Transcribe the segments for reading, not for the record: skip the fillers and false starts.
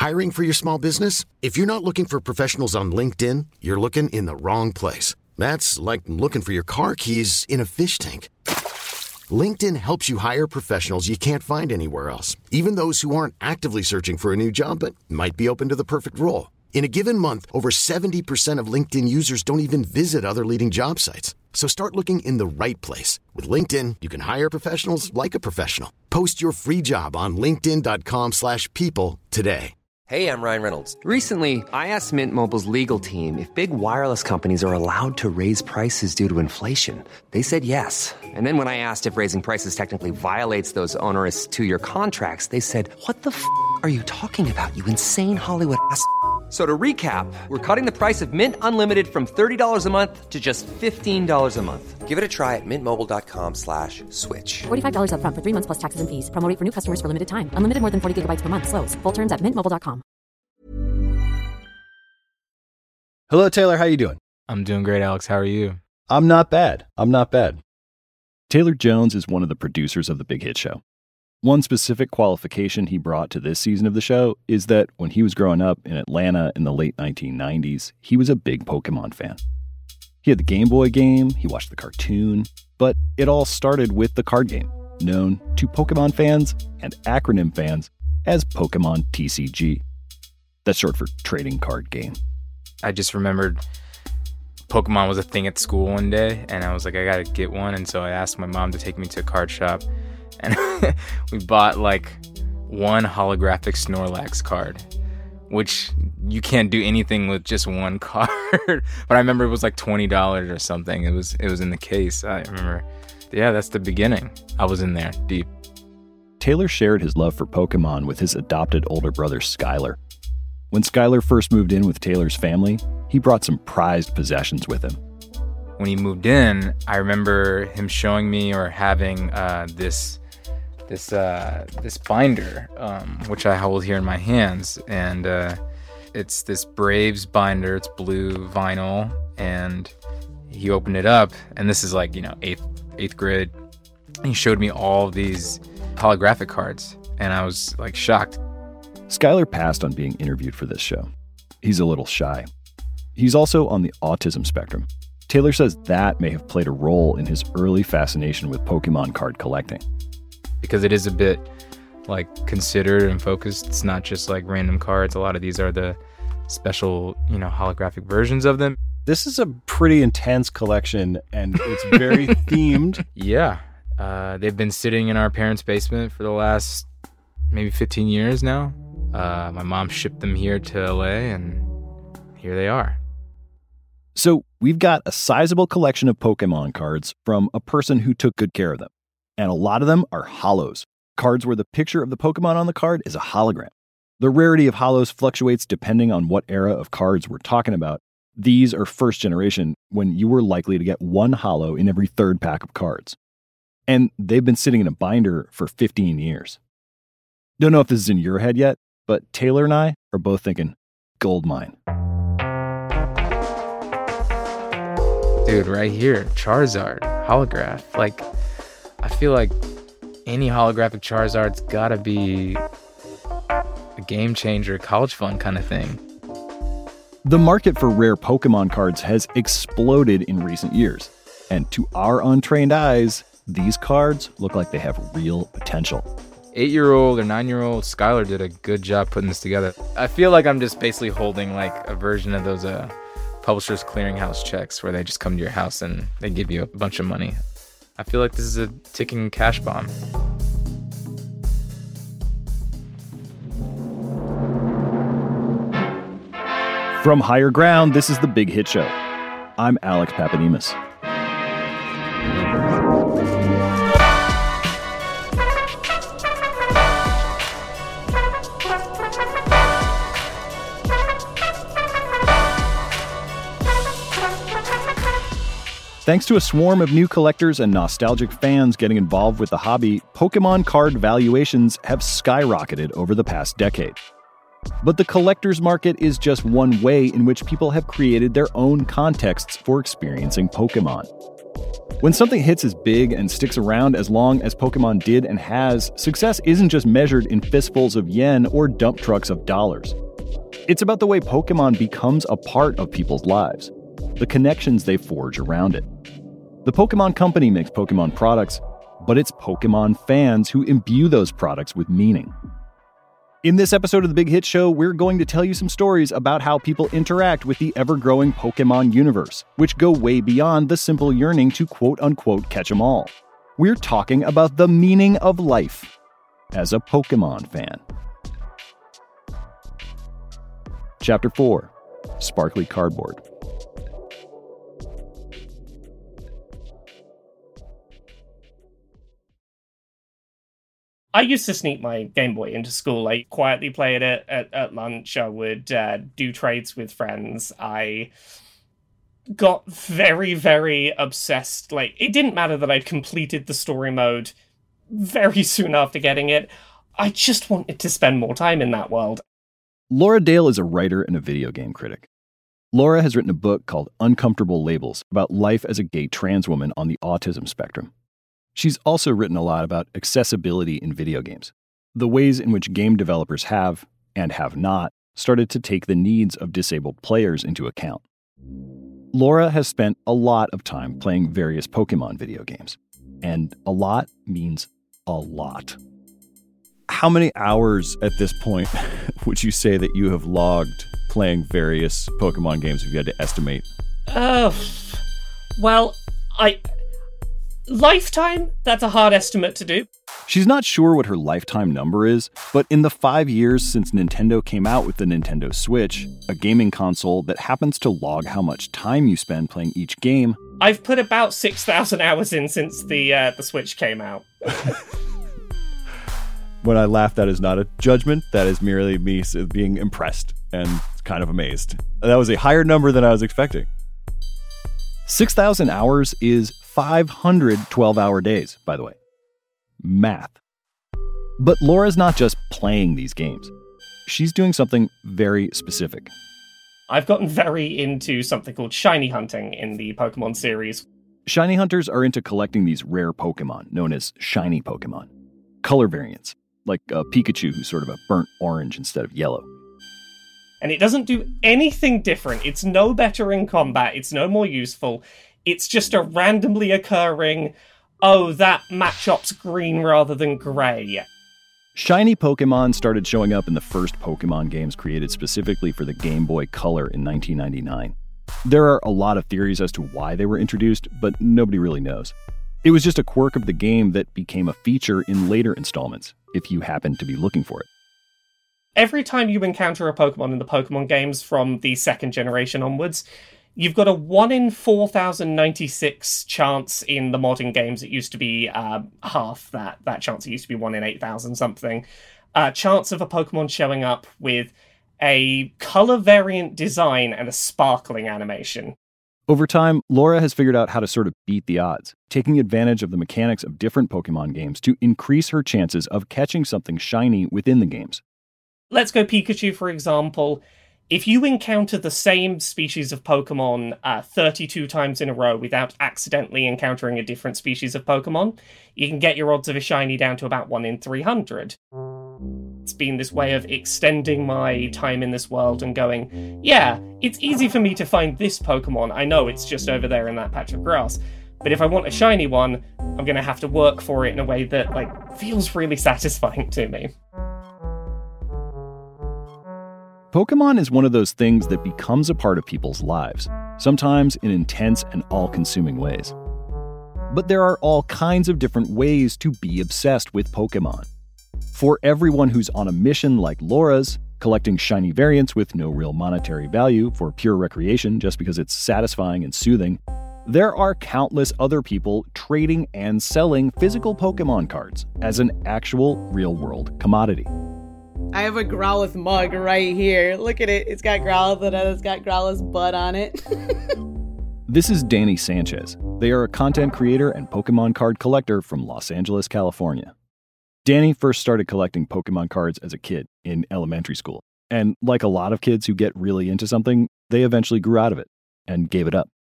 Hiring for your small business? If you're not looking for professionals on LinkedIn, you're looking in the wrong place. That's like looking for your car keys in a fish tank. LinkedIn helps you hire professionals you can't find anywhere else, even those who aren't actively searching for a new job but might be open to the perfect role. In a given month, over 70% of LinkedIn users don't even visit other leading job sites. So start looking in the right place. With LinkedIn, you can hire professionals like a professional. Post your free job on linkedin.com/people today. Hey, I'm Ryan Reynolds. Recently, I asked Mint Mobile's legal team if big wireless companies are allowed to raise prices due to inflation. They said yes. And then when I asked if raising prices technically violates those onerous two-year contracts, they said, "What the f*** are you talking about, you insane Hollywood ass?" So to recap, we're cutting the price of Mint Unlimited from $30 a month to just $15 a month. Give it a try at mintmobile.com/switch. $45 up front for 3 months plus taxes and fees. Promo rate for new customers for limited time. Unlimited more than 40 gigabytes per month. Slows full terms at mintmobile.com. Hello, Taylor. How you doing? I'm doing great, Alex. How are you? I'm not bad. Taylor Jones is one of the producers of The Big Hit Show. One specific qualification he brought to this season of the show is that when he was growing up in Atlanta in the late 1990s, he was a big Pokemon fan. He had the Game Boy game, he watched the cartoon, but it all started with the card game, known to Pokemon fans and acronym fans as Pokemon TCG. That's short for trading card game. I just remembered Pokemon was a thing at school one day, and I was like, I gotta get one, and so I asked my mom to take me to a card shop, and we bought like one holographic Snorlax card, which you can't do anything with just one card. But I remember it was like $20 or something. It was in the case. I remember. Yeah, that's the beginning. I was in there deep. Taylor shared his love for Pokemon with his adopted older brother, Skylar. When Skylar first moved in with Taylor's family, he brought some prized possessions with him. When he moved in, I remember him showing me or having this binder, which I hold here in my hands, and it's this Braves binder. It's blue vinyl, and he opened it up, and this is like, eighth grade. And he showed me all these holographic cards, and I was like shocked. Skylar passed on being interviewed for this show. He's a little shy. He's also on the autism spectrum. Taylor says that may have played a role in his early fascination with Pokemon card collecting. Because it is a bit like considered and focused. It's not just like random cards. A lot of these are the special, holographic versions of them. This is a pretty intense collection, and it's very themed. Yeah. They've been sitting in our parents' basement for the last maybe 15 years now. My mom shipped them here to LA, and here they are. So we've got a sizable collection of Pokemon cards from a person who took good care of them. And a lot of them are holos, cards where the picture of the Pokemon on the card is a hologram. The rarity of holos fluctuates depending on what era of cards we're talking about. These are first generation, when you were likely to get one holo in every third pack of cards. And they've been sitting in a binder for 15 years. Don't know if this is in your head yet, but Taylor and I are both thinking goldmine. Dude, right here, Charizard, holograph. Like, I feel like any holographic Charizard's gotta be a game changer, college fun kind of thing. The market for rare Pokemon cards has exploded in recent years. And to our untrained eyes, these cards look like they have real potential. 8-year-old or 9-year-old Skylar did a good job putting this together. I feel like I'm just basically holding like a version of those Publishers Clearinghouse checks where they just come to your house and they give you a bunch of money. I feel like this is a ticking cash bomb. From higher ground, this is The Big Hit Show. I'm Alex Papademos. Thanks to a swarm of new collectors and nostalgic fans getting involved with the hobby, Pokemon card valuations have skyrocketed over the past decade. But the collector's market is just one way in which people have created their own contexts for experiencing Pokemon. When something hits as big and sticks around as long as Pokemon did and has, success isn't just measured in fistfuls of yen or dump trucks of dollars. It's about the way Pokemon becomes a part of people's lives, the connections they forge around it. The Pokemon Company makes Pokemon products, but it's Pokemon fans who imbue those products with meaning. In this episode of The Big Hit Show, we're going to tell you some stories about how people interact with the ever-growing Pokemon universe, which go way beyond the simple yearning to quote-unquote catch 'em all. We're talking about the meaning of life as a Pokemon fan. Chapter 4, Sparkly Cardboard. I used to sneak my Game Boy into school. I quietly played it at lunch. I would do trades with friends. I got very, very obsessed. Like, it didn't matter that I'd completed the story mode very soon after getting it. I just wanted to spend more time in that world. Laura Dale is a writer and a video game critic. Laura has written a book called Uncomfortable Labels about life as a gay trans woman on the autism spectrum. She's also written a lot about accessibility in video games, the ways in which game developers have, and have not, started to take the needs of disabled players into account. Laura has spent a lot of time playing various Pokemon video games, and a lot means a lot. How many hours at this point would you say that you have logged playing various Pokemon games if you had to estimate? Lifetime? That's a hard estimate to do. She's not sure what her lifetime number is, but in the 5 years since Nintendo came out with the Nintendo Switch, a gaming console that happens to log how much time you spend playing each game, I've put about 6,000 hours in since the Switch came out. When I laugh, that is not a judgment. That is merely me being impressed and kind of amazed. That was a higher number than I was expecting. 6,000 hours is 500 12-hour days, by the way. Math. But Laura's not just playing these games. She's doing something very specific. I've gotten very into something called shiny hunting in the Pokemon series. Shiny hunters are into collecting these rare Pokemon, known as shiny Pokemon. Color variants, like a Pikachu who's sort of a burnt orange instead of yellow. And it doesn't do anything different. It's no better in combat. It's no more useful. It's just a randomly occurring, that Machop's green rather than grey. Shiny Pokemon started showing up in the first Pokemon games created specifically for the Game Boy Color in 1999. There are a lot of theories as to why they were introduced, but nobody really knows. It was just a quirk of the game that became a feature in later installments, if you happened to be looking for it. Every time you encounter a Pokemon in the Pokemon games from the second generation onwards, you've got a 1 in 4,096 chance. In the modern games, it used to be half that chance. It used to be 1 in 8,000 something. Chance of a Pokemon showing up with a color variant design and a sparkling animation. Over time, Laura has figured out how to sort of beat the odds, taking advantage of the mechanics of different Pokemon games to increase her chances of catching something shiny within the games. Let's go Pikachu, for example. If you encounter the same species of Pokemon 32 times in a row without accidentally encountering a different species of Pokemon, you can get your odds of a shiny down to about 1 in 300. It's been this way of extending my time in this world and going, yeah, it's easy for me to find this Pokemon. I know it's just over there in that patch of grass. But if I want a shiny one, I'm going to have to work for it in a way that feels really satisfying to me. Pokemon is one of those things that becomes a part of people's lives, sometimes in intense and all-consuming ways. But there are all kinds of different ways to be obsessed with Pokemon. For everyone who's on a mission like Laura's, collecting shiny variants with no real monetary value for pure recreation just because it's satisfying and soothing, there are countless other people trading and selling physical Pokemon cards as an actual real-world commodity. I have a Growlithe mug right here. Look at it. It's got Growlithe and it's got Growlithe's butt on it. This is Danny Sanchez. They are a content creator and Pokemon card collector from Los Angeles, California. Danny first started collecting Pokemon cards as a kid in elementary school. And like a lot of kids who get really into something, they eventually grew out of it and gave it up.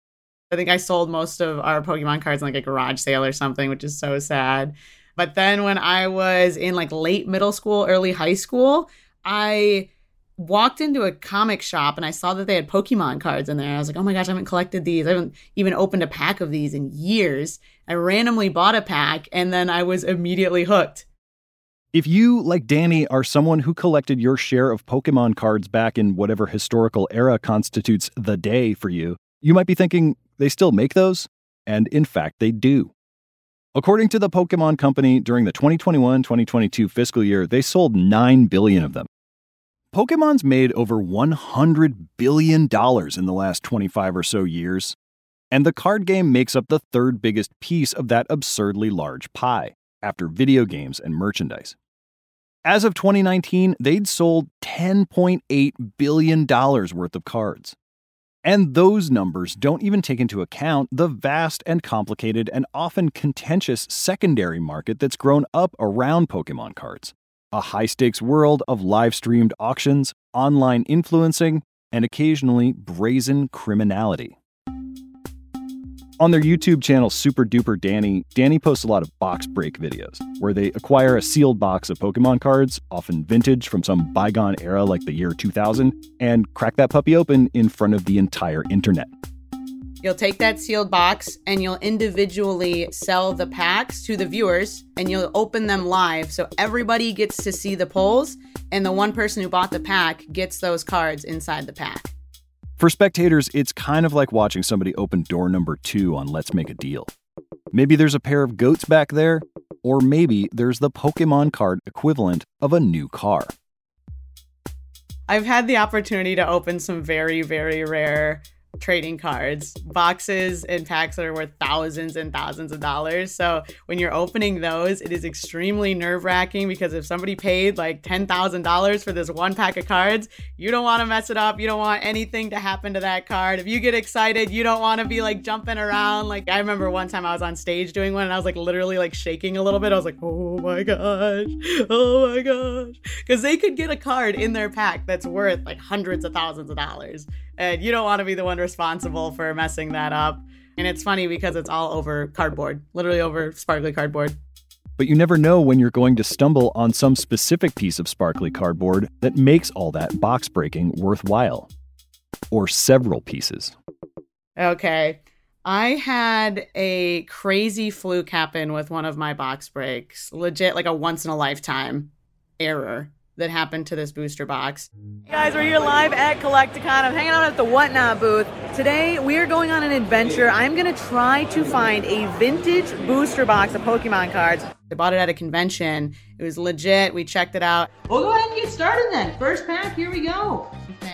I think I sold most of our Pokemon cards in like a garage sale or something, which is so sad. But then when I was in like late middle school, early high school, I walked into a comic shop and I saw that they had Pokemon cards in there. I was like, oh my gosh, I haven't collected these. I haven't even opened a pack of these in years. I randomly bought a pack and then I was immediately hooked. If you, like Danny, are someone who collected your share of Pokemon cards back in whatever historical era constitutes the day for you, you might be thinking, they still make those? And in fact, they do. According to the Pokemon Company, during the 2021-2022 fiscal year, they sold 9 billion of them. Pokemon's made over $100 billion in the last 25 or so years, and the card game makes up the third biggest piece of that absurdly large pie, after video games and merchandise. As of 2019, they'd sold $10.8 billion worth of cards. And those numbers don't even take into account the vast and complicated and often contentious secondary market that's grown up around Pokemon cards. A high-stakes world of live-streamed auctions, online influencing, and occasionally brazen criminality. On their YouTube channel Super Duper Danny posts a lot of box break videos, where they acquire a sealed box of Pokemon cards, often vintage from some bygone era like the year 2000, and crack that puppy open in front of the entire internet. You'll take that sealed box and you'll individually sell the packs to the viewers and you'll open them live so everybody gets to see the pulls and the one person who bought the pack gets those cards inside the pack. For spectators, it's kind of like watching somebody open door number 2 on Let's Make a Deal. Maybe there's a pair of goats back there, or maybe there's the Pokemon card equivalent of a new car. I've had the opportunity to open some very, very rare trading cards, boxes and packs that are worth thousands and thousands of dollars. So when you're opening those, it is extremely nerve-wracking because if somebody paid like $10,000 for this one pack of cards, you don't want to mess it up. You don't want anything to happen to that card. If you get excited, you don't want to be like jumping around. Like I remember one time I was on stage doing one and I was like literally like shaking a little bit. I was like, oh my gosh, because they could get a card in their pack that's worth like hundreds of thousands of dollars. And you don't want to be the one responsible for messing that up. And it's funny because it's all over cardboard, literally over sparkly cardboard. But you never know when you're going to stumble on some specific piece of sparkly cardboard that makes all that box breaking worthwhile. Or several pieces. Okay. I had a crazy fluke happen with one of my box breaks. Legit like a once in a lifetime error that happened to this booster box. Hey guys, we're here live at Collecticon. I'm hanging out at the Whatnot booth. Today, we are going on an adventure. I'm going to try to find a vintage booster box of Pokemon cards. I bought it at a convention. It was legit. We checked it out. We'll go ahead and get started then. First pack, here we go.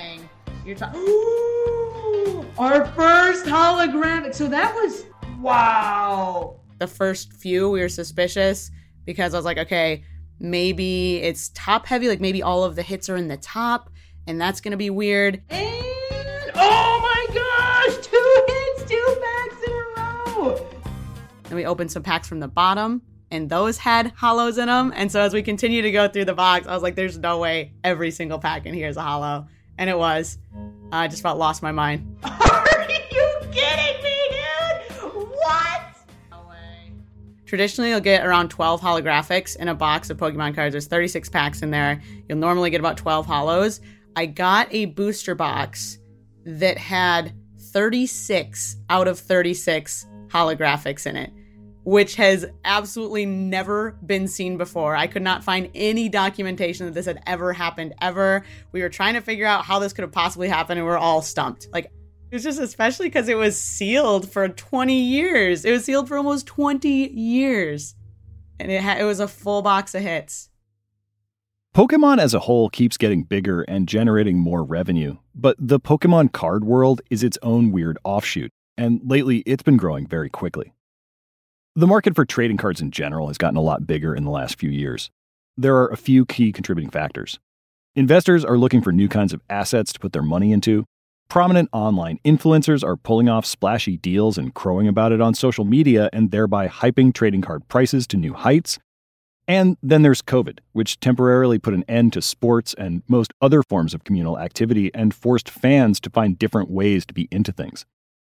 Ooh, our first holographic. So that was, wow. The first few, we were suspicious because I was like, okay, maybe it's top heavy, like maybe all of the hits are in the top, and that's gonna be weird. And oh my gosh, 2 hits, 2 packs in a row. And we opened some packs from the bottom, and those had hollows in them. And so as we continue to go through the box, I was like, there's no way every single pack in here is a hollow. And it was. I just about lost my mind. Are you kidding me, dude? What? Traditionally, you'll get around 12 holographics in a box of Pokemon cards. There's 36 packs in there. You'll normally get about 12 hollows. I got a booster box that had 36 out of 36 holographics in it, which has absolutely never been seen before. I could not find any documentation that this had ever happened, ever. We were trying to figure out how this could have possibly happened, and we're all stumped. Like, it was just especially because it was sealed for 20 years. It was sealed for almost 20 years. And it was a full box of hits. Pokemon as a whole keeps getting bigger and generating more revenue, but the Pokemon card world is its own weird offshoot, and lately it's been growing very quickly. The market for trading cards in general has gotten a lot bigger in the last few years. There are a few key contributing factors. Investors are looking for new kinds of assets to put their money into. Prominent online influencers are pulling off splashy deals and crowing about it on social media and thereby hyping trading card prices to new heights. And then there's COVID, which temporarily put an end to sports and most other forms of communal activity and forced fans to find different ways to be into things.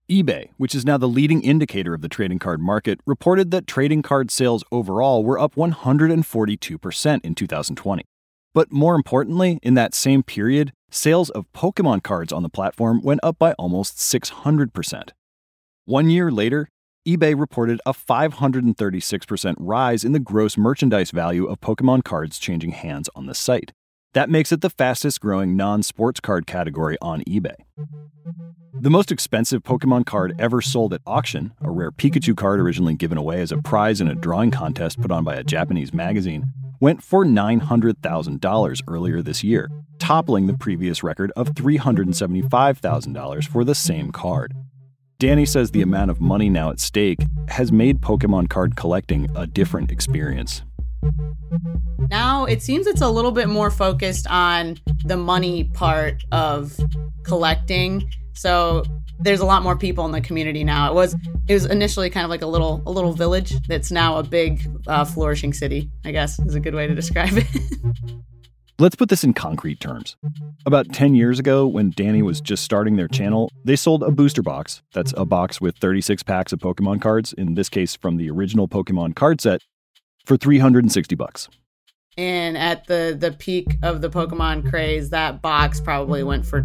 eBay, which is now the leading indicator of the trading card market, reported that trading card sales overall were up 142% in 2020. But more importantly, in that same period, sales of Pokemon cards on the platform went up by almost 600%. 1 year later, eBay reported a 536% rise in the gross merchandise value of Pokemon cards changing hands on the site. That makes it the fastest growing non-sports card category on eBay. The most expensive Pokemon card ever sold at auction, a rare Pikachu card originally given away as a prize in a drawing contest put on by a Japanese magazine, went for $900,000 earlier this year, toppling the previous record of $375,000 for the same card. Danny says the amount of money now at stake has made Pokemon card collecting a different experience. Now it seems it's a little bit more focused on the money part of collecting. So there's a lot more people in the community now. It was initially kind of like a little village that's now a big flourishing city, I guess is a good way to describe it. Let's put this in concrete terms. About 10 years ago, when Danny was just starting their channel, they sold a booster box. That's a box with 36 packs of Pokemon cards, in this case from the original Pokemon card set, for $360. And at the peak of the Pokemon craze, that box probably went for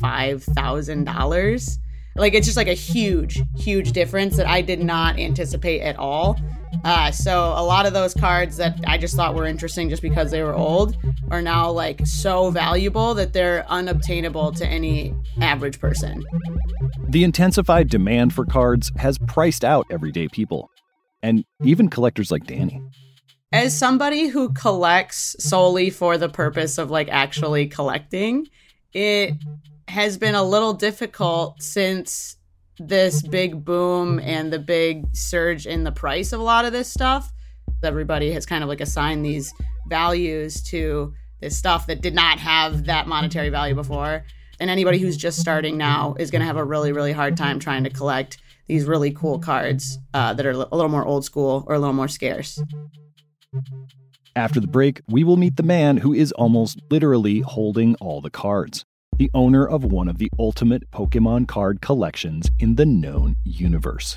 $25,000. Like, it's just like a huge, huge difference that I did not anticipate at all. So a lot of those cards that I just thought were interesting just because they were old are now like so valuable that they're unobtainable to any average person. The intensified demand for cards has priced out everyday people, and even collectors like Danny. As somebody who collects solely for the purpose of like actually collecting, it has been a little difficult since this big boom and the big surge in the price of a lot of this stuff. Everybody has kind of like assigned these values to this stuff that did not have that monetary value before. And anybody who's just starting now is going to have a really, really hard time trying to collect these really cool cards that are a little more old school or a little more scarce. After the break, we will meet the man who is almost literally holding all the cards, the owner of one of the ultimate Pokemon card collections in the known universe.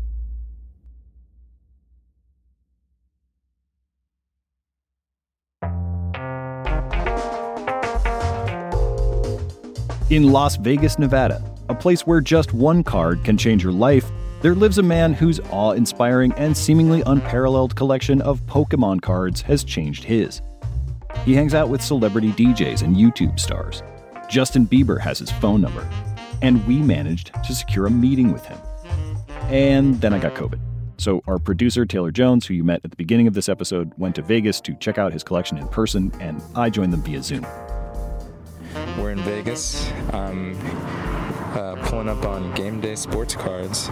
In Las Vegas, Nevada, a place where just one card can change your life, there lives a man whose awe-inspiring and seemingly unparalleled collection of Pokemon cards has changed his. He hangs out with celebrity DJs and YouTube stars. Justin Bieber has his phone number, and we managed to secure a meeting with him. And then I got COVID. So our producer, Taylor Jones, who you met at the beginning of this episode, went to Vegas to check out his collection in person, and I joined them via Zoom. We're in Vegas. I'm pulling up on Game Day Sports Cards.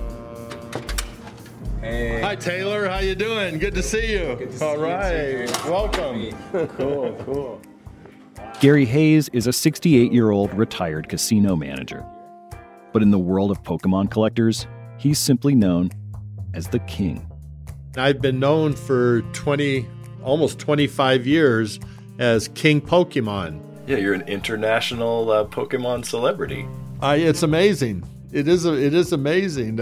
Hey. Hi, Taylor. How you doing? Good to see you. Good to see All you right. too. Welcome. Cool. Gary Hayes is a 68-year-old retired casino manager. But in the world of Pokemon collectors, he's simply known as the King. I've been known for almost 25 years as King Pokemon. Yeah, you're an international Pokemon celebrity. It's amazing. It is amazing.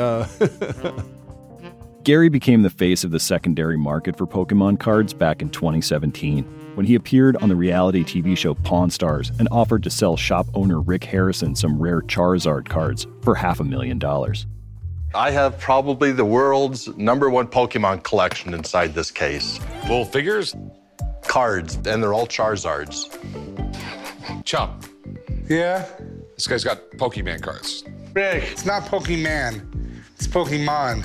Gary became the face of the secondary market for Pokemon cards back in 2017 when he appeared on the reality TV show Pawn Stars and offered to sell shop owner Rick Harrison some rare Charizard cards for $500,000. I have probably the world's #1 Pokemon collection inside this case. Little figures? Cards, and they're all Charizards. Chump. Yeah? This guy's got Pokemon cards. Rick, it's not Pokemon. It's Pokemon.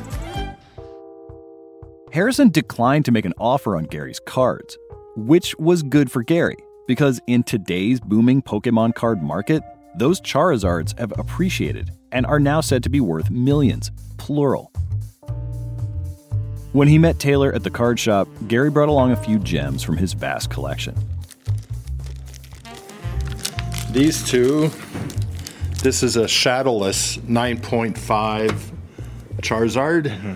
Harrison declined to make an offer on Gary's cards, which was good for Gary, because in today's booming Pokemon card market, those Charizards have appreciated and are now said to be worth millions, plural. When he met Taylor at the card shop, Gary brought along a few gems from his vast collection. These two, this is a Shadowless 9.5 Charizard. Mm-hmm.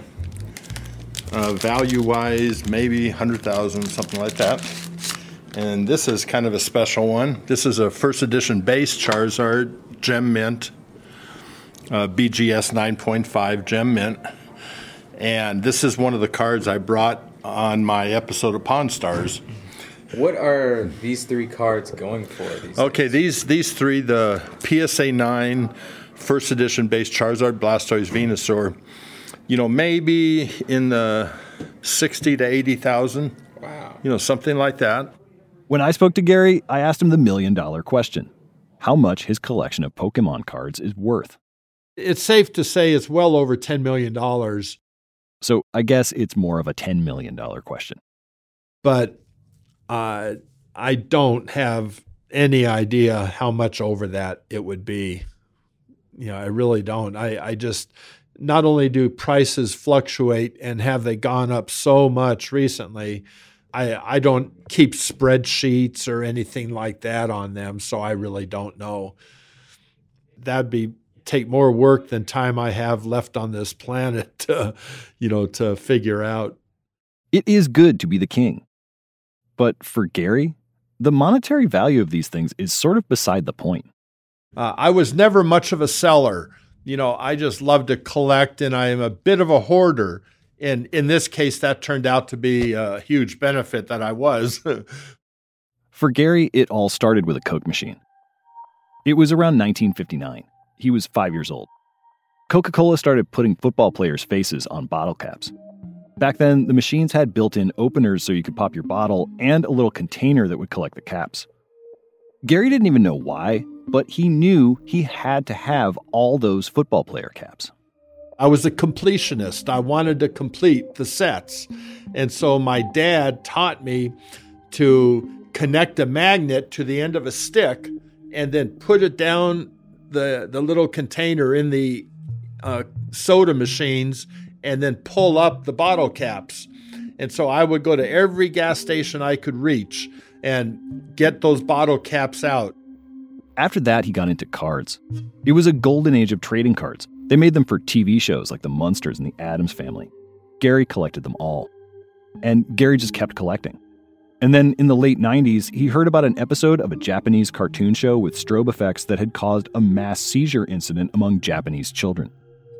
Value-wise, maybe 100,000, something like that. And this is kind of a special one. This is a first edition base Charizard, Gem Mint. BGS 9.5 Gem Mint. And this is one of the cards I brought on my episode of Pawn Stars. What are these three cards going for? These three, the PSA 9 first edition base Charizard, Blastoise, Venusaur, maybe in the 60 to 80,000. Wow. Something like that. When I spoke to Gary, I asked him the $1 million question: how much his collection of Pokemon cards is worth. It's safe to say it's well over $10 million. So I guess it's more of a $10 million question. But I don't have any idea how much over that it would be. I really don't. I just, not only do prices fluctuate and have they gone up so much recently, I don't keep spreadsheets or anything like that on them, so I really don't know. That'd take more work than time I have left on this planet to figure out. It is good to be the king. But for Gary, the monetary value of these things is sort of beside the point. I was never much of a seller. I just love to collect, and I am a bit of a hoarder. And in this case, that turned out to be a huge benefit that I was. For Gary, it all started with a Coke machine. It was around 1959. He was 5 years old. Coca-Cola started putting football players' faces on bottle caps. Back then, the machines had built-in openers so you could pop your bottle and a little container that would collect the caps. Gary didn't even know why, but he knew he had to have all those football player caps. I was a completionist. I wanted to complete the sets. And so my dad taught me to connect a magnet to the end of a stick and then put it down the little container in the soda machines and then pull up the bottle caps. And so I would go to every gas station I could reach and get those bottle caps out. After that, he got into cards. It was a golden age of trading cards. They made them for TV shows like The Munsters and The Addams Family. Gary collected them all. And Gary just kept collecting. And then in the late 90s, he heard about an episode of a Japanese cartoon show with strobe effects that had caused a mass seizure incident among Japanese children.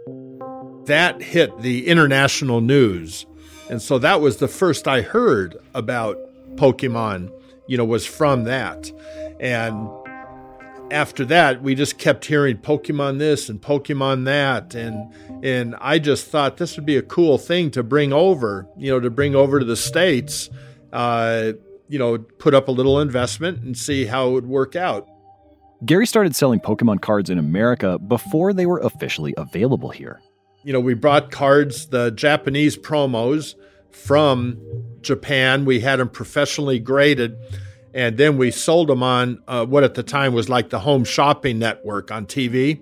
That hit the international news. And so that was the first I heard about Pokemon, was from that. And after that, we just kept hearing Pokemon this and Pokemon that. And I just thought this would be a cool thing to bring over, to the States, put up a little investment and see how it would work out. Gary started selling Pokemon cards in America before they were officially available here. We brought cards, the Japanese promos from Japan. We had them professionally graded, and then we sold them on what at the time was like the Home Shopping Network on TV.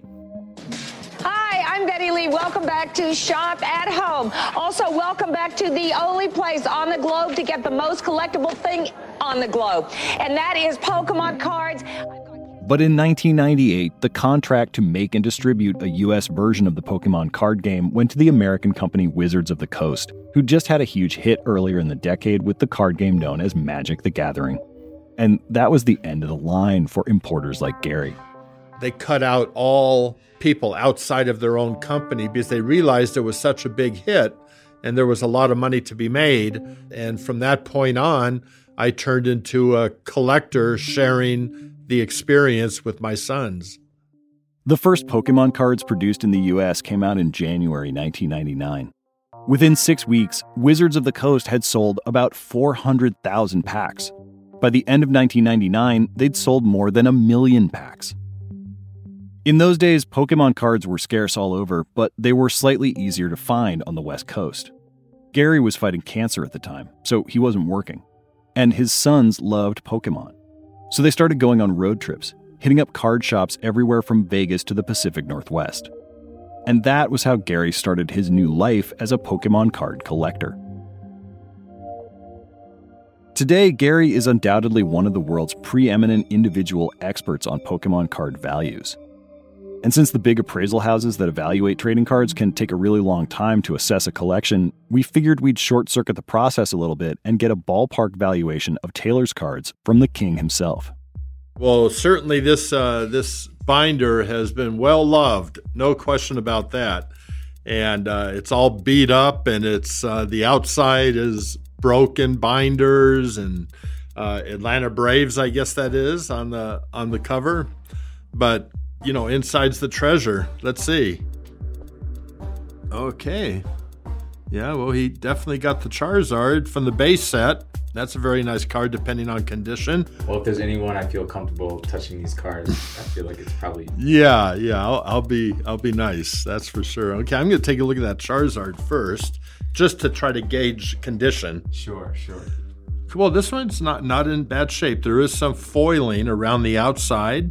Hi, I'm Betty Lee. Welcome back to Shop at Home. Also, welcome back to the only place on the globe to get the most collectible thing on the globe, and that is Pokemon cards. But in 1998, the contract to make and distribute a U.S. version of the Pokemon card game went to the American company Wizards of the Coast, who just had a huge hit earlier in the decade with the card game known as Magic the Gathering. And that was the end of the line for importers like Gary. They cut out all people outside of their own company because they realized it was such a big hit and there was a lot of money to be made. And from that point on, I turned into a collector sharing the experience with my sons. The first Pokemon cards produced in the U.S. came out in January 1999. Within 6 weeks, Wizards of the Coast had sold about 400,000 packs. By the end of 1999, they'd sold more than 1 million packs. In those days, Pokemon cards were scarce all over, but they were slightly easier to find on the West Coast. Gary was fighting cancer at the time, so he wasn't working. And his sons loved Pokemon. So they started going on road trips, hitting up card shops everywhere from Vegas to the Pacific Northwest. And that was how Gary started his new life as a Pokemon card collector. Today, Gary is undoubtedly one of the world's preeminent individual experts on Pokemon card values. And since the big appraisal houses that evaluate trading cards can take a really long time to assess a collection, we figured we'd short-circuit the process a little bit and get a ballpark valuation of Taylor's cards from the king himself. Well, certainly this binder has been well loved, no question about that. And it's all beat up, and it's the outside is broken binders and Atlanta Braves, I guess that is on the cover. But inside's the treasure. Let's see. Okay. Yeah, well, he definitely got the Charizard from the base set. That's a very nice card, depending on condition. Well, if there's anyone I feel comfortable touching these cards, I feel like it's probably... Yeah, I'll be nice. That's for sure. Okay, I'm going to take a look at that Charizard first, just to try to gauge condition. Sure. Well, this one's not in bad shape. There is some foiling around the outside.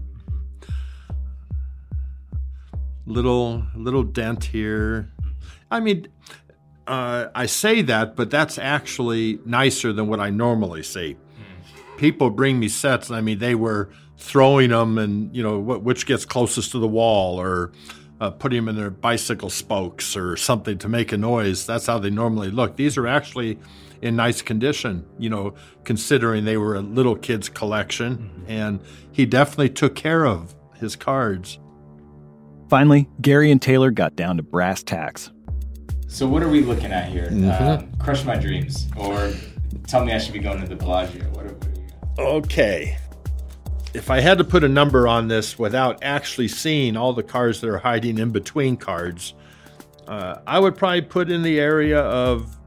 Little dent here. I mean, I say that, but that's actually nicer than what I normally see. People bring me sets, and I mean, they were throwing them and, which gets closest to the wall, or putting them in their bicycle spokes or something to make a noise. That's how they normally look. These are actually in nice condition, considering they were a little kid's collection, and he definitely took care of his cards. Finally, Gary and Taylor got down to brass tacks. So what are we looking at here? Crush My Dreams, or tell me I should be going to the Bellagio. What are we... Okay. If I had to put a number on this without actually seeing all the cards that are hiding in between cards, I would probably put in the area of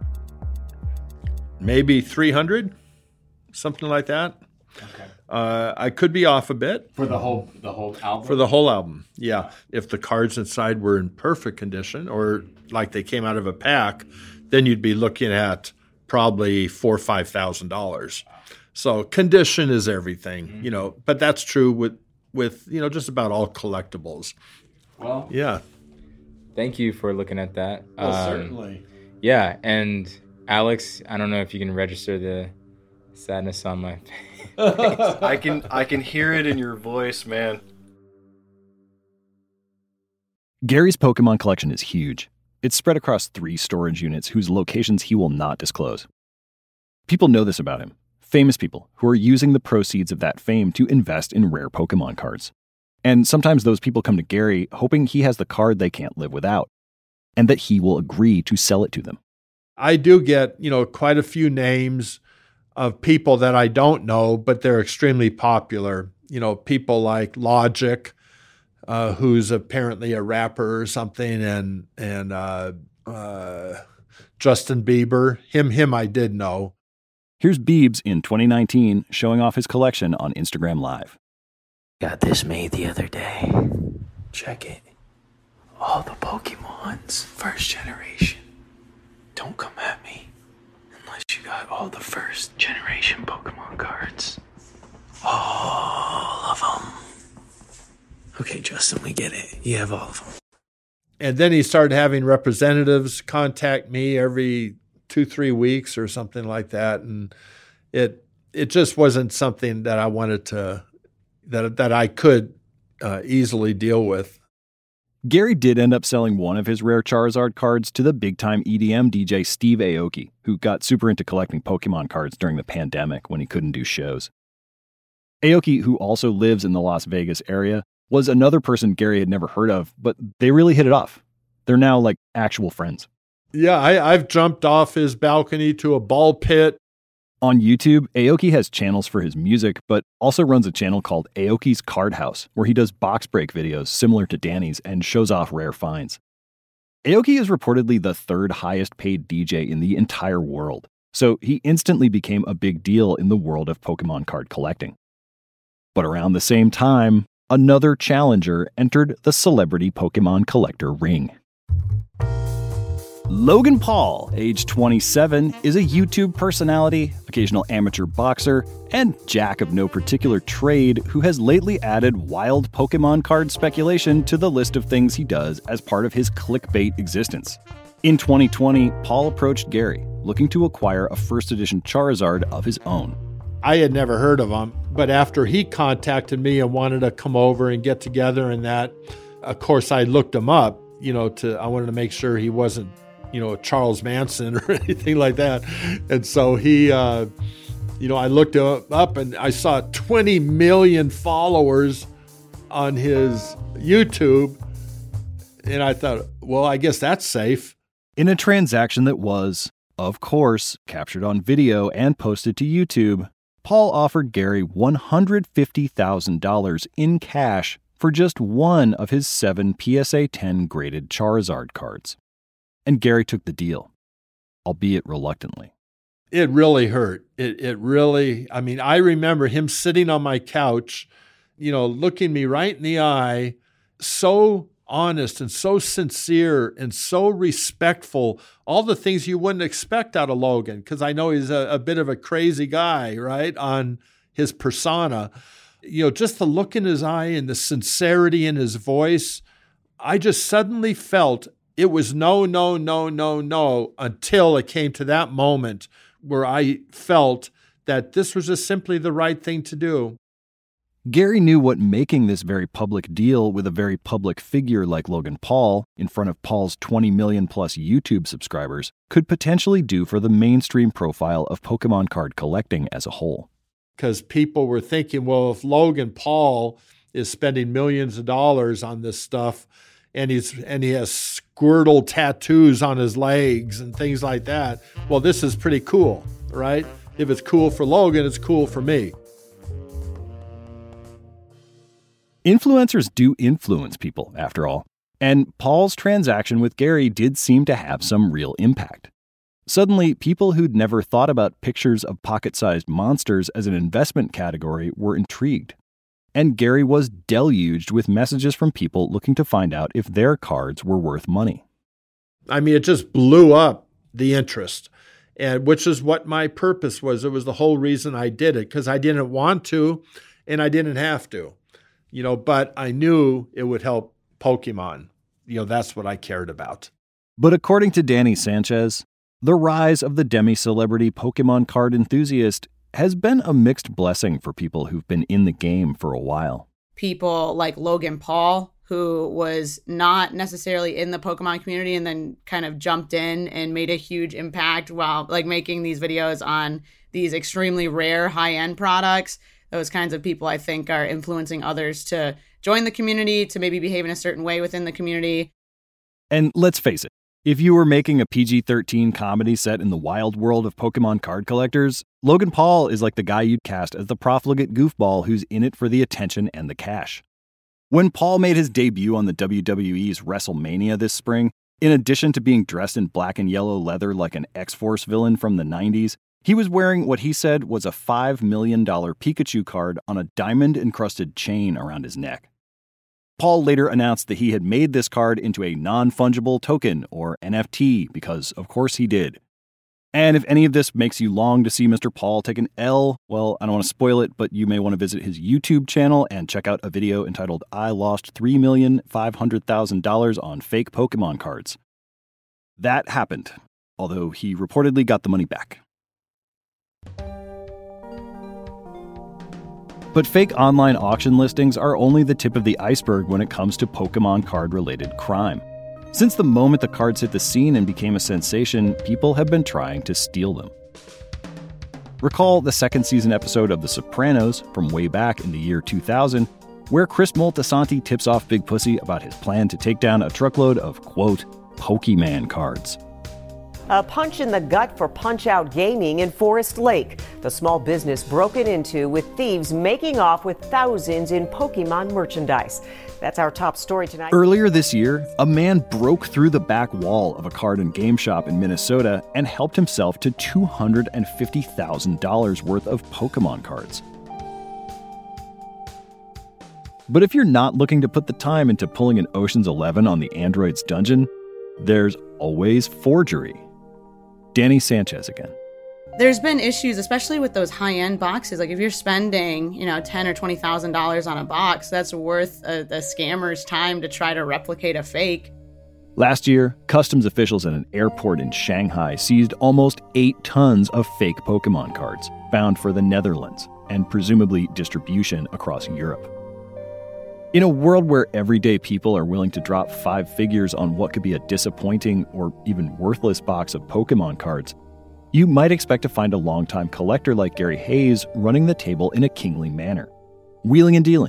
maybe 300, something like that. Okay. I could be off a bit. For the whole album? For the whole album, yeah. If the cards inside were in perfect condition, or like they came out of a pack, then you'd be looking at probably $4,000 or $5,000. So condition is everything, But that's true with just about all collectibles. Well, yeah. Thank you for looking at that. Well, certainly. Yeah, and Alex, I don't know if you can register the sadness on my face. I can hear it in your voice, man. Gary's Pokemon collection is huge. It's spread across 3 storage units whose locations he will not disclose. People know this about him. Famous people who are using the proceeds of that fame to invest in rare Pokemon cards. And sometimes those people come to Gary hoping he has the card they can't live without, and that he will agree to sell it to them. I do get, quite a few names of people that I don't know, but they're extremely popular. People like Logic, who's apparently a rapper or something, and Justin Bieber. Him I did know. Here's Biebs in 2019 showing off his collection on Instagram Live. Got this made the other day. Check it. All the Pokemons, first generation. Don't come at me unless you got all the first generation Pokemon cards. All of them. Okay, Justin, we get it. You have all of them. And then he started having representatives contact me every 2-3 weeks or something like that. And it just wasn't something that I wanted to, that I could easily deal with. Gary did end up selling one of his rare Charizard cards to the big-time EDM DJ Steve Aoki, who got super into collecting Pokemon cards during the pandemic when he couldn't do shows. Aoki, who also lives in the Las Vegas area, was another person Gary had never heard of, but they really hit it off. They're now like actual friends. Yeah, I've jumped off his balcony to a ball pit. On YouTube, Aoki has channels for his music, but also runs a channel called Aoki's Card House, where he does box break videos similar to Danny's and shows off rare finds. Aoki is reportedly the 3rd highest paid DJ in the entire world, so he instantly became a big deal in the world of Pokemon card collecting. But around the same time, another challenger entered the celebrity Pokemon collector ring. Logan Paul, age 27, is a YouTube personality, occasional amateur boxer, and jack of no particular trade who has lately added wild Pokemon card speculation to the list of things he does as part of his clickbait existence. In 2020, Paul approached Gary, looking to acquire a first edition Charizard of his own. I had never heard of him, but after he contacted me and wanted to come over and get together and that, of course, I looked him up, I wanted to make sure he wasn't Charles Manson or anything like that. And so he, I looked him up and I saw 20 million followers on his YouTube. And I thought, well, I guess that's safe. In a transaction that was, of course, captured on video and posted to YouTube, Paul offered Gary $150,000 in cash for just one of his 7 PSA 10 graded Charizard cards. And Gary took the deal, albeit reluctantly. It really hurt. It really, I mean, I remember him sitting on my couch, looking me right in the eye, so honest and so sincere and so respectful, all the things you wouldn't expect out of Logan, because I know he's a bit of a crazy guy, right, on his persona. Just the look in his eye and the sincerity in his voice, I just suddenly felt it was no, no, no, no, no, until it came to that moment where I felt that this was just simply the right thing to do. Gary knew what making this very public deal with a very public figure like Logan Paul in front of Paul's 20 million plus YouTube subscribers could potentially do for the mainstream profile of Pokemon card collecting as a whole. Because people were thinking, well, if Logan Paul is spending millions of dollars on this stuff and he has Squirtle tattoos on his legs and things like that, well, this is pretty cool, right? If it's cool for Logan, it's cool for me. Influencers do influence people, after all, and Paul's transaction with Gary did seem to have some real impact. Suddenly, people who'd never thought about pictures of pocket-sized monsters as an investment category were intrigued. And Gary was deluged with messages from people looking to find out if their cards were worth money. I mean, it just blew up the interest, and which is what my purpose was. It was the whole reason I did it, because I didn't want to and I didn't have to. But I knew it would help Pokemon. That's what I cared about. But according to Danny Sanchez, the rise of the demi-celebrity Pokemon card enthusiast has been a mixed blessing for people who've been in the game for a while. People like Logan Paul, who was not necessarily in the Pokemon community and then kind of jumped in and made a huge impact while making these videos on these extremely rare high-end products. Those kinds of people, I think, are influencing others to join the community, to maybe behave in a certain way within the community. And let's face it, if you were making a PG-13 comedy set in the wild world of Pokemon card collectors, Logan Paul is like the guy you'd cast as the profligate goofball who's in it for the attention and the cash. When Paul made his debut on the WWE's WrestleMania this spring, in addition to being dressed in black and yellow leather like an X-Force villain from the 90s, he was wearing what he said was a $5 million Pikachu card on a diamond-encrusted chain around his neck. Paul later announced that he had made this card into a non-fungible token, or NFT, because of course he did. And if any of this makes you long to see Mr. Paul take an L, well, I don't want to spoil it, but you may want to visit his YouTube channel and check out a video entitled "I Lost $3,500,000 on Fake Pokemon Cards." That happened, although he reportedly got the money back. But fake online auction listings are only the tip of the iceberg when it comes to Pokemon card-related crime. Since the moment the cards hit the scene and became a sensation, people have been trying to steal them. Recall the second season episode of The Sopranos from way back in the year 2000, where Chris Moltisanti tips off Big Pussy about his plan to take down a truckload of, quote, Pokemon cards. A punch in the gut for Punch-Out Gaming in Forest Lake. The small business broken into with thieves making off with thousands in Pokemon merchandise. That's our top story tonight. Earlier this year, a man broke through the back wall of a card and game shop in Minnesota and helped himself to $250,000 worth of Pokemon cards. But if you're not looking to put the time into pulling an Ocean's 11 on the android's dungeon, there's always forgery. Danny Sanchez again. There's been issues, especially with those high-end boxes. Like if you're spending, $10,000 or $20,000 on a box, that's worth a scammer's time to try to replicate a fake. Last year, customs officials at an airport in Shanghai seized almost 8 tons of fake Pokemon cards, bound for the Netherlands, and presumably distribution across Europe. In a world where everyday people are willing to drop 5 figures on what could be a disappointing or even worthless box of Pokemon cards, you might expect to find a longtime collector like Gary Hayes running the table in a kingly manner, wheeling and dealing,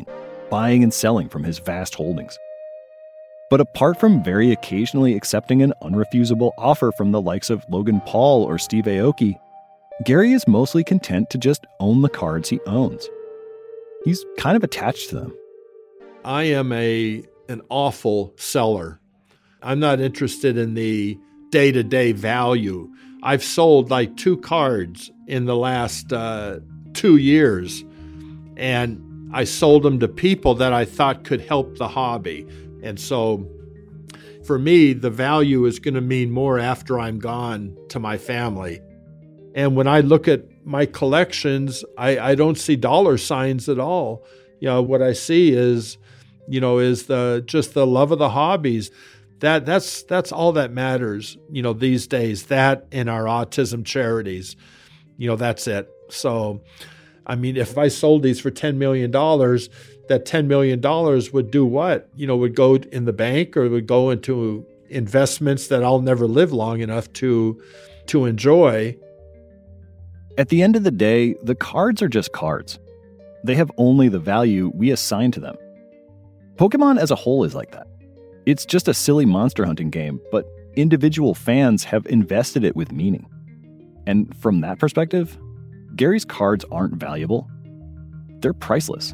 buying and selling from his vast holdings. But apart from very occasionally accepting an unrefusable offer from the likes of Logan Paul or Steve Aoki, Gary is mostly content to just own the cards he owns. He's kind of attached to them. I am an awful seller. I'm not interested in the day-to-day value. I've sold like 2 cards in the last 2 years, and I sold them to people that I thought could help the hobby. And so for me, the value is going to mean more after I'm gone to my family. And when I look at my collections, I don't see dollar signs at all. What I see is, is just the love of the hobbies. That's all that matters, these days. That and our autism charities, that's it. So, I mean, if I sold these for $10 million, that $10 million would do what? Would go in the bank, or would go into investments that I'll never live long enough to enjoy. At the end of the day, the cards are just cards. They have only the value we assign to them. Pokemon as a whole is like that. It's just a silly monster hunting game, but individual fans have invested it with meaning. And from that perspective, Gary's cards aren't valuable. They're priceless.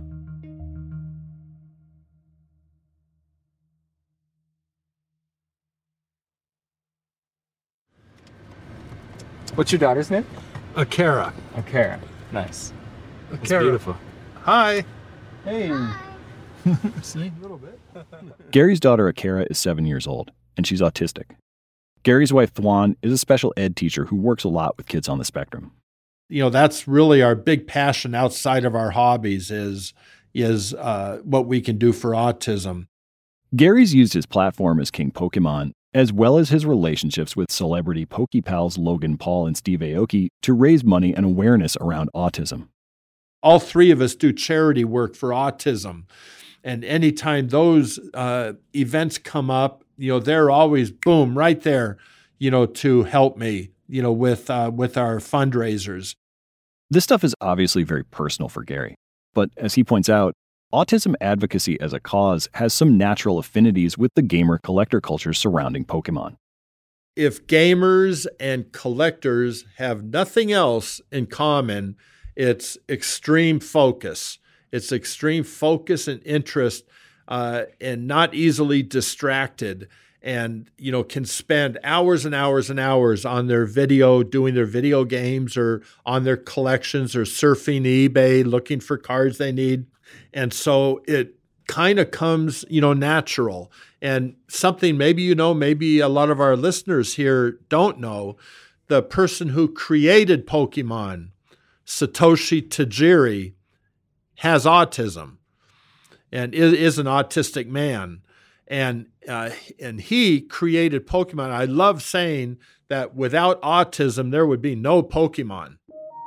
What's your daughter's name? Akara. Akara. Nice. That's Akara. beautiful. Hi. Hey. See, a little bit. Gary's daughter Akara is 7 years old, and she's autistic. Gary's wife Thwan is a special ed teacher who works a lot with kids on the spectrum. That's really our big passion outside of our hobbies is what we can do for autism. Gary's used his platform as King Pokemon, as well as his relationships with celebrity Pokepals Logan Paul and Steve Aoki, to raise money and awareness around autism. All 3 of us do charity work for autism. And anytime those events come up, they're always, boom, right there, to help me, with our fundraisers. This stuff is obviously very personal for Gary. But as he points out, autism advocacy as a cause has some natural affinities with the gamer collector culture surrounding Pokemon. If gamers and collectors have nothing else in common, it's extreme focus. It's extreme focus and interest, and not easily distracted, and can spend hours and hours and hours on their doing their video games, or on their collections, or surfing eBay looking for cards they need. And so it kind of comes, natural. And something maybe maybe a lot of our listeners here don't know, the person who created Pokemon, Satoshi Tajiri, has autism and is an autistic man. And he created Pokemon. I love saying that without autism, there would be no Pokemon.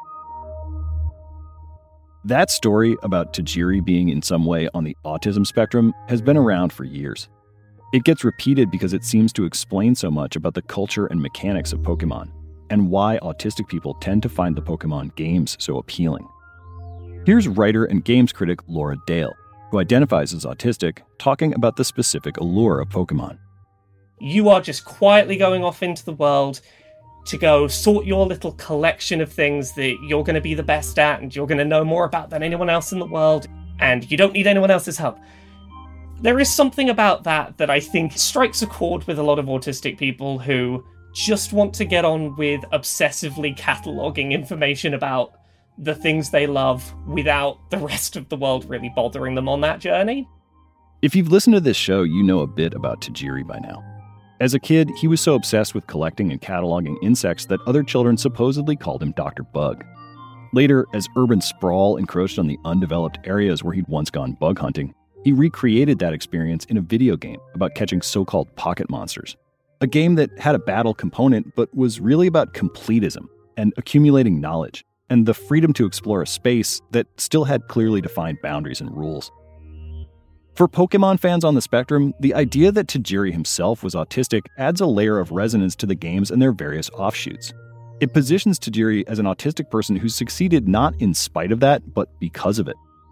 That story about Tajiri being in some way on the autism spectrum has been around for years. It gets repeated because it seems to explain so much about the culture and mechanics of Pokemon, and why autistic people tend to find the Pokemon games so appealing. Here's writer and games critic Laura Dale, who identifies as autistic, talking about the specific allure of Pokemon. You are just quietly going off into the world to go sort your little collection of things that you're going to be the best at and you're going to know more about than anyone else in the world, and you don't need anyone else's help. There is something about that I think strikes a chord with a lot of autistic people who just want to get on with obsessively cataloging information about the things they love without the rest of the world really bothering them on that journey. If you've listened to this show, you know a bit about Tajiri by now. As a kid, he was so obsessed with collecting and cataloging insects that other children supposedly called him Dr. Bug. Later, as urban sprawl encroached on the undeveloped areas where he'd once gone bug hunting, he recreated that experience in a video game about catching so-called pocket monsters. A game that had a battle component but was really about completism and accumulating knowledge, and the freedom to explore a space that still had clearly defined boundaries and rules. For Pokemon fans on the spectrum, the idea that Tajiri himself was autistic adds a layer of resonance to the games and their various offshoots. It positions Tajiri as an autistic person who succeeded not in spite of that, but because of it.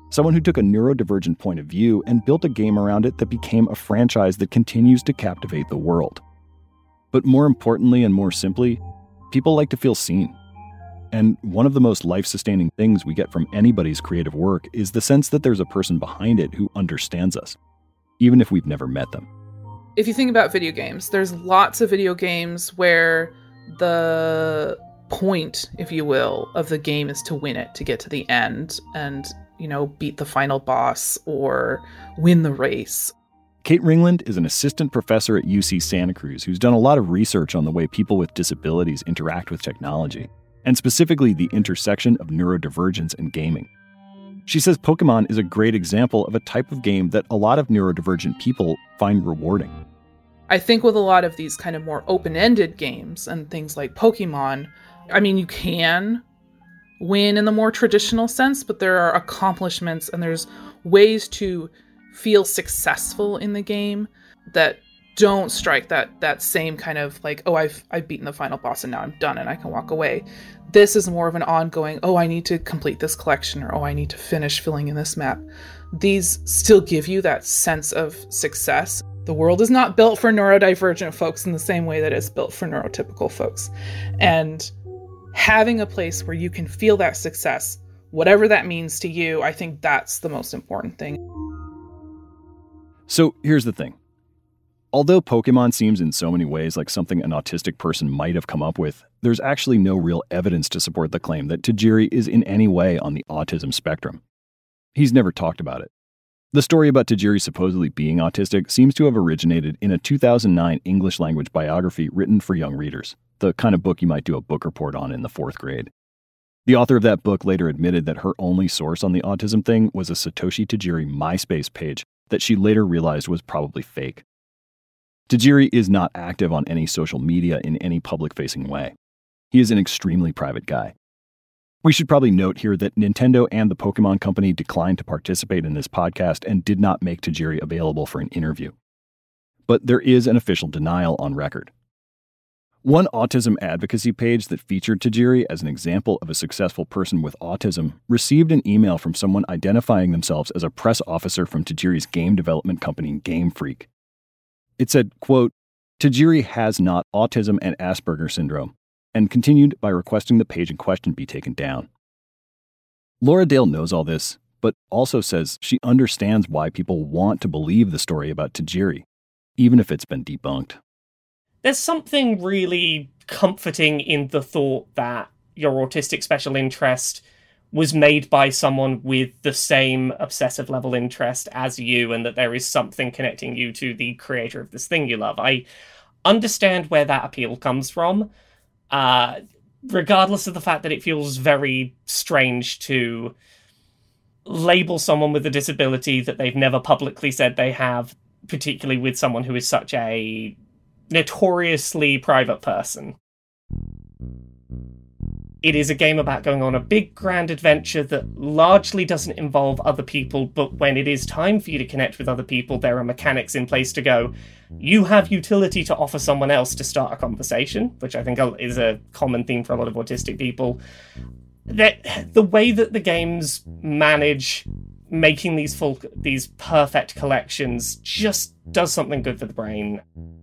someone who took a neurodivergent point of view and built a game around it that became a franchise that continues to captivate the world. But more importantly and more simply, people like to feel seen. And one of the most life-sustaining things we get from anybody's creative work is the sense that there's a person behind it who understands us, even if we've never met them. If you think about video games, there's lots of video games where the point, if you will, of the game is to win it, to get to the end and, beat the final boss or win the race. Kate Ringland is an assistant professor at UC Santa Cruz who's done a lot of research on the way people with disabilities interact with technology, and specifically the intersection of neurodivergence and gaming. She says Pokemon is a great example of a type of game that a lot of neurodivergent people find rewarding. I think with a lot of these kind of more open-ended games and things like Pokemon, you can win in the more traditional sense, but there are accomplishments and there's ways to feel successful in the game that don't strike that same kind of like, oh, I've beaten the final boss and now I'm done and I can walk away. This is more of an ongoing, oh, I need to complete this collection, or oh, I need to finish filling in this map. These still give you that sense of success. The world is not built for neurodivergent folks in the same way that it's built for neurotypical folks. And having a place where you can feel that success, whatever that means to you, I think that's the most important thing. So here's the thing. Although Pokemon seems in so many ways like something an autistic person might have come up with, there's actually no real evidence to support the claim that Tajiri is in any way on the autism spectrum. He's never talked about it. The story about Tajiri supposedly being autistic seems to have originated in a 2009 English language biography written for young readers, the kind of book you might do a book report on in the 4th grade. The author of that book later admitted that her only source on the autism thing was a Satoshi Tajiri MySpace page that she later realized was probably fake. Tajiri is not active on any social media in any public-facing way. He is an extremely private guy. We should probably note here that Nintendo and the Pokemon Company declined to participate in this podcast and did not make Tajiri available for an interview. But there is an official denial on record. One autism advocacy page that featured Tajiri as an example of a successful person with autism received an email from someone identifying themselves as a press officer from Tajiri's game development company, Game Freak. It said, quote, Tajiri has not autism and Asperger syndrome, and continued by requesting the page in question be taken down. Laura Dale knows all this, but also says she understands why people want to believe the story about Tajiri, even if it's been debunked. There's something really comforting in the thought that your autistic special interest was made by someone with the same obsessive level interest as you, and that there is something connecting you to the creator of this thing you love. I understand where that appeal comes from, regardless of the fact that it feels very strange to label someone with a disability that they've never publicly said they have, particularly with someone who is such a notoriously private person. It is a game about going on a big, grand adventure that largely doesn't involve other people, but when it is time for you to connect with other people, there are mechanics in place to go, you have utility to offer someone else to start a conversation, which I think is a common theme for a lot of autistic people. The way that the games manage making these perfect collections just does something good for the brain.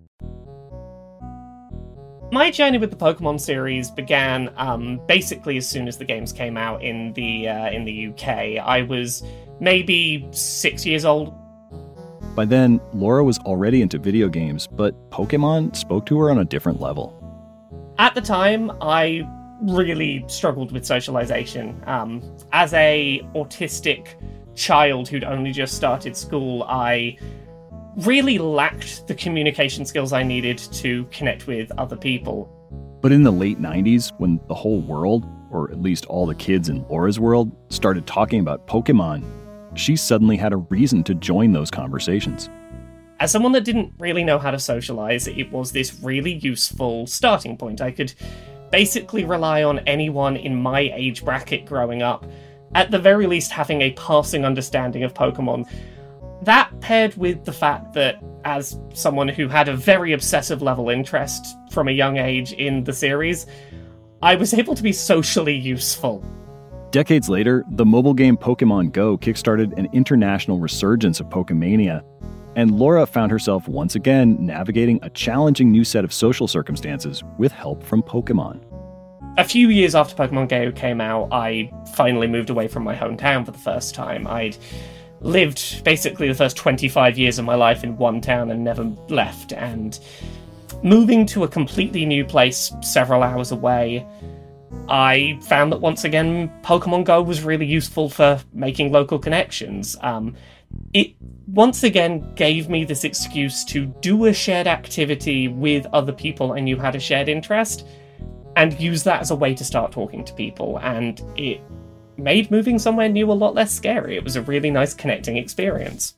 My journey with the Pokemon series began basically as soon as the games came out in the UK. I was maybe 6 years old. By then, Laura was already into video games, but Pokemon spoke to her on a different level. At the time, I really struggled with socialization. As a autistic child who'd only just started school, I really lacked the communication skills I needed to connect with other people. But in the late 90s, when the whole world, or at least all the kids in Laura's world, started talking about Pokemon, she suddenly had a reason to join those conversations. As someone that didn't really know how to socialize, it was this really useful starting point. I could basically rely on anyone in my age bracket growing up, at the very least having a passing understanding of Pokemon. That paired with the fact that, as someone who had a very obsessive level interest from a young age in the series, I was able to be socially useful. Decades later, the mobile game Pokemon Go kickstarted an international resurgence of Pokemania, and Laura found herself once again navigating a challenging new set of social circumstances with help from Pokemon. A few years after Pokemon Go came out, I finally moved away from my hometown for the first time. I'd lived basically the first 25 years of my life in one town and never left, and moving to a completely new place several hours away, I found that once again, Pokemon Go was really useful for making local connections. It once again gave me this excuse to do a shared activity with other people I knew had a shared interest, and use that as a way to start talking to people, and it made moving somewhere new a lot less scary. It was a really nice connecting experience.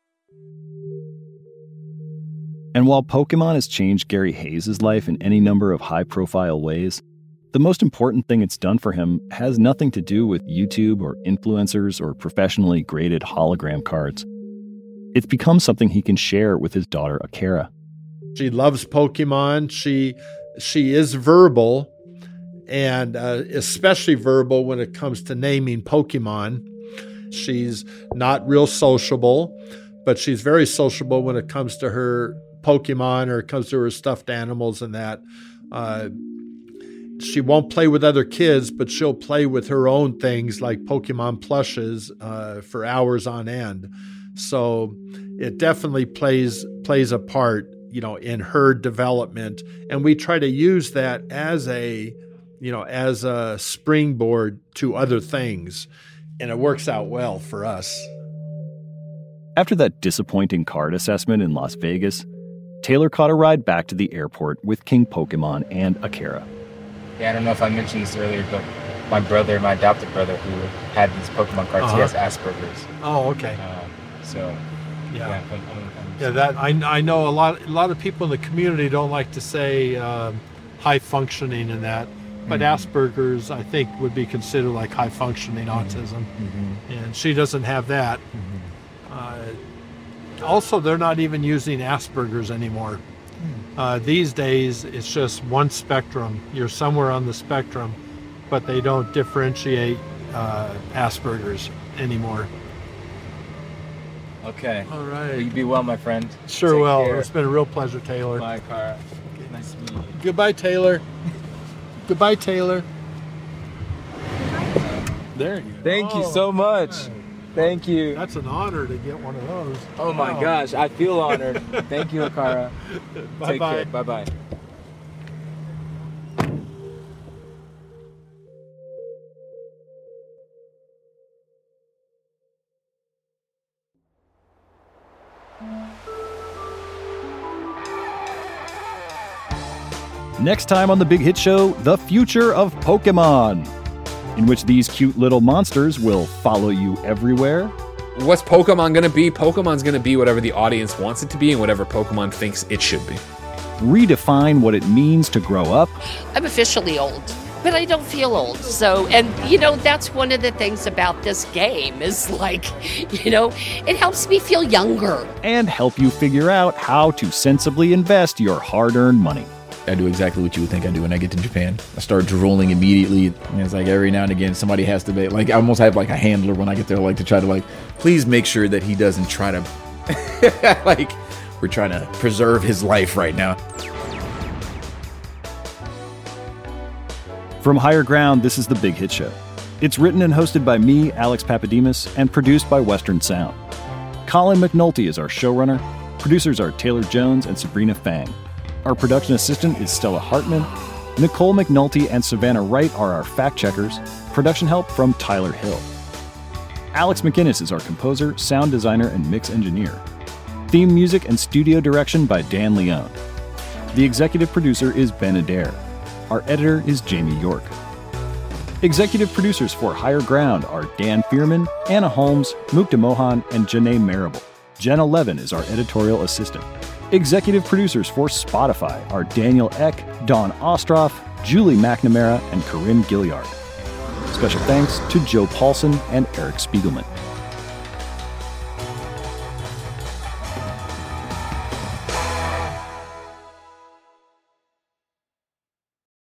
And while Pokemon has changed Gary Hayes' life in any number of high-profile ways, the most important thing it's done for him has nothing to do with YouTube or influencers or professionally graded hologram cards. It's become something he can share with his daughter, Akira. She loves Pokemon. She is verbal, and especially verbal when it comes to naming Pokemon. She's not real sociable, but she's very sociable when it comes to her Pokemon or it comes to her stuffed animals and that. She won't play with other kids, but she'll play with her own things like Pokemon plushes for hours on end. So it definitely plays a part, in her development. And we try to use that as a springboard to other things. And it works out well for us. After that disappointing card assessment in Las Vegas, Taylor caught a ride back to the airport with King Pokemon and Akira. Yeah, I don't know if I mentioned this earlier, but my adopted brother who had these Pokemon cards, he has Asperger's. Oh, okay. That I know a lot of people in the community don't like to say high functioning in that, but Asperger's I think would be considered like high functioning autism, and she doesn't have that. Also, they're not even using Asperger's anymore. These days, it's just one spectrum. You're somewhere on the spectrum, but they don't differentiate Asperger's anymore. Okay. All right. Will you be well, my friend? Sure Take will. care. It's been a real pleasure, Taylor. Bye, Cara. Nice to meet you. Goodbye, Taylor. Goodbye, Taylor. There you go. Thank you so much. Thank you. That's an honor to get one of those. Oh my gosh, I feel honored. Thank you, Akara. Bye-bye. Take care. Bye-bye. Next time on The Big Hit Show, the future of Pokemon, in which these cute little monsters will follow you everywhere. What's Pokemon going to be? Pokemon's going to be whatever the audience wants it to be and whatever Pokemon thinks it should be. Redefine what it means to grow up. I'm officially old, but I don't feel old. So, and that's one of the things about this game is it helps me feel younger. And help you figure out how to sensibly invest your hard-earned money. I do exactly what you would think I do when I get to Japan. I start drooling immediately. And it's like every now and again somebody has to be I almost have a handler when I get there to try to please make sure that he doesn't try to we're trying to preserve his life right now. From Higher Ground, this is The Big Hit Show. It's written and hosted by me, Alex Papademos, and produced by Western Sound. Colin McNulty is our showrunner. Producers are Taylor Jones and Sabrina Fang. Our production assistant is Stella Hartman. Nicole McNulty and Savannah Wright are our fact-checkers. Production help from Tyler Hill. Alex McInnes is our composer, sound designer, and mix engineer. Theme music and studio direction by Dan Leone. The executive producer is Ben Adair. Our editor is Jamie York. Executive producers for Higher Ground are Dan Fierman, Anna Holmes, Mukta Mohan, and Janae Marable. Jenna Levin is our editorial assistant. Executive producers for Spotify are Daniel Eck, Dawn Ostroff, Julie McNamara, and Corinne Gilliard. Special thanks to Joe Paulson and Eric Spiegelman.